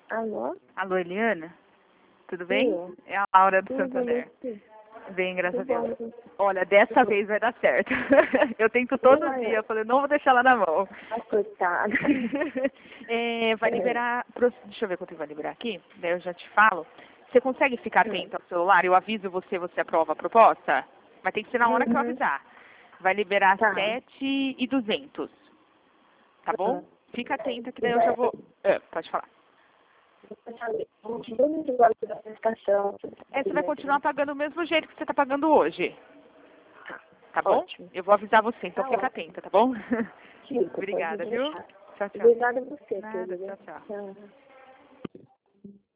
Alô? Alô, Eliana? Tudo bem? Sim. É a Laura do Tudo Santander. bem? Bem, graças a Tudo Deus. bom? Olha, dessa vez vai dar certo. Eu tento todo Vai. dia, eu falei, não vou deixar ela na mão. Ah, coitada. Vai liberar, deixa eu ver quanto vai liberar aqui, daí eu já te falo. Você consegue ficar atento ao celular? Eu aviso você, você aprova a proposta? Mas tem que ser na hora que eu avisar. Vai liberar Tá. 7.200, tá bom? Fica atenta que daí eu já vou... pode falar. Continua no negócio da prestação. Você vai continuar pagando do mesmo jeito que você está pagando hoje. Tá bom? Ótimo. Eu vou avisar você, então Tá fica ótimo. atenta, tá bom? Fico, Obrigada, pode viu? deixar. Tchau, tchau. Obrigada a você, Nada, querida. tchau, tchau. Tchau.